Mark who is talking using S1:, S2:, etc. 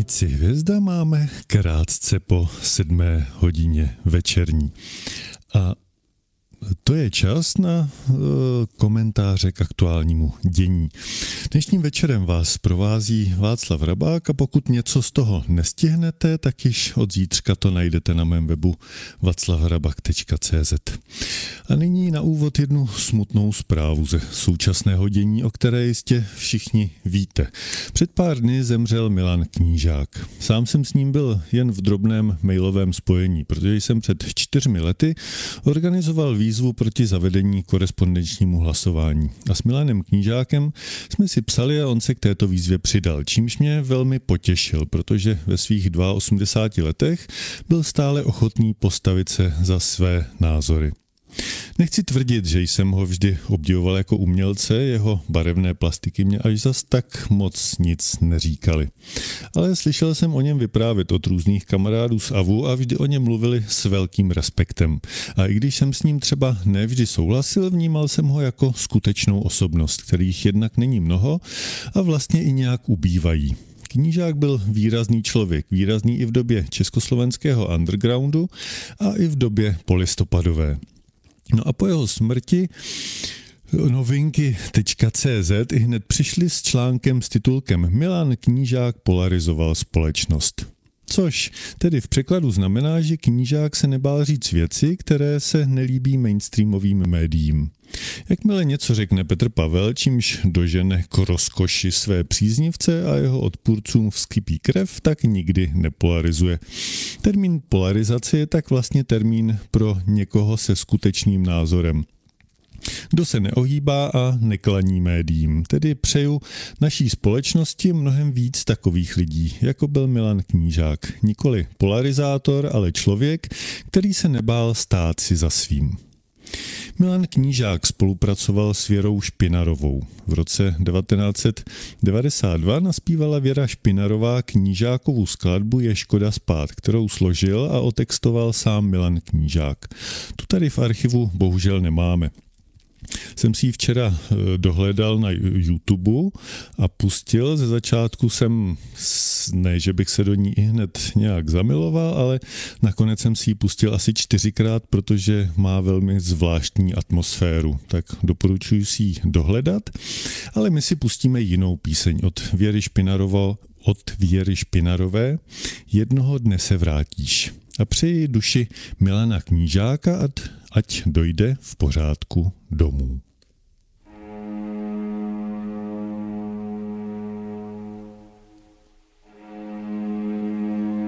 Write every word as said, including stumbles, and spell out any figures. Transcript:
S1: Stanici Hvězda máme krátce po sedmé hodině večerní. A to je čas na uh, komentáře k aktuálnímu dění. Dnešním večerem vás provází Václav Hrabák a pokud něco z toho nestihnete, tak již od zítřka to najdete na mém webu václav hrabak tečka cé zet. A nyní na úvod jednu smutnou zprávu ze současného dění, o které jistě všichni víte. Před pár dny zemřel Milan Knížák. Sám jsem s ním byl jen v drobném mailovém spojení, protože jsem před čtyřmi lety organizoval výzvu proti zavedení korespondenčnímu hlasování. A s Milanem Knížákem jsme si psali a on se k této výzvě přidal, čímž mě velmi potěšil, protože ve svých osmdesáti dvou letech byl stále ochotný postavit se za své názory. Nechci tvrdit, že jsem ho vždy obdivoval jako umělce, jeho barevné plastiky mě až zas tak moc nic neříkali. Ale slyšel jsem o něm vyprávět od různých kamarádů z A V U a vždy o něm mluvili s velkým respektem. A i když jsem s ním třeba nevždy souhlasil, vnímal jsem ho jako skutečnou osobnost, kterých jednak není mnoho a vlastně i nějak ubývají. Knížák byl výrazný člověk, výrazný i v době československého undergroundu a i v době polistopadové. No a po jeho smrti novinky tečka cé zet i hned přišli s článkem s titulkem Milan Knížák polarizoval společnost. Což tedy v překladu znamená, že Knížák se nebál říct věci, které se nelíbí mainstreamovým médiím. Jakmile něco řekne Petr Pavel, čímž dožene k rozkoši své příznivce a jeho odpůrcům vskypí krev, tak nikdy nepolarizuje. Termín polarizace je tak vlastně termín pro někoho se skutečným názorem. Kdo se neohýbá a neklaní médiím. Tedy přeju naší společnosti mnohem víc takových lidí, jako byl Milan Knížák. Nikoli polarizátor, ale člověk, který se nebál stát si za svým. Milan Knížák spolupracoval s Věrou Špinarovou. V roce devatenáct set devadesát dva naspívala Věra Špinarová Knížákovu skladbu Je škoda spát, kterou složil a otextoval sám Milan Knížák. Tu tady v archivu bohužel nemáme. Jsem si ji včera dohledal na YouTube a pustil. Ze začátku jsem, ne, že bych se do ní i hned nějak zamiloval, ale nakonec jsem si ji pustil asi čtyřikrát, protože má velmi zvláštní atmosféru. Tak doporučuji si ji dohledat, ale my si pustíme jinou píseň od Věry Špinarovo, od Věry Špinarové Jednoho dne se vrátíš. A přeji duši Milana Knížáka, ať dojde v pořádku domů.